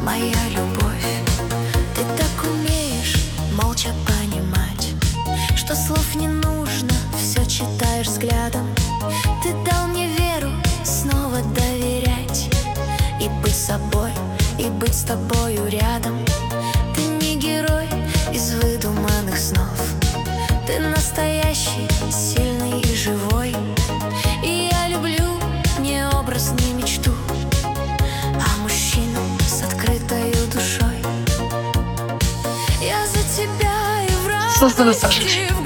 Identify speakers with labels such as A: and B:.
A: моя любовь. Ты так умеешь молча понимать, что слов не нужно, все читаешь взглядом. Ты дал мне веру снова доверять и быть собой, и быть с тобою рядом. Ты не герой из выдуманных снов, ты настоящий, сильный и живой. И я люблю не образ, не мечту, а мужчину с открытою душой. Я за тебя и в радости,